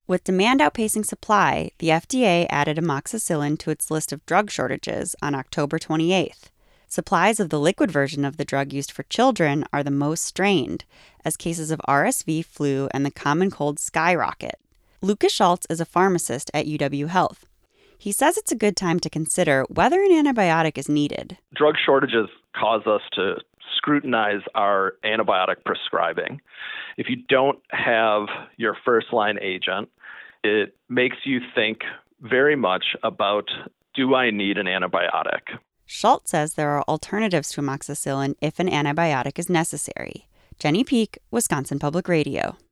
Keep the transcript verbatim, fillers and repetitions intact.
With demand outpacing supply, the F D A added amoxicillin to its list of drug shortages on October twenty-eighth. Supplies of the liquid version of the drug used for children are the most strained, as cases of R S V, flu, and the common cold skyrocket. Lucas Schultz is a pharmacist at U W Health. He says it's a good time to consider whether an antibiotic is needed. Drug shortages cause us to scrutinize our antibiotic prescribing. If you don't have your first-line agent, it makes you think very much about, do I need an antibiotic? Schultz says there are alternatives to amoxicillin if an antibiotic is necessary. Jenny Peek, Wisconsin Public Radio.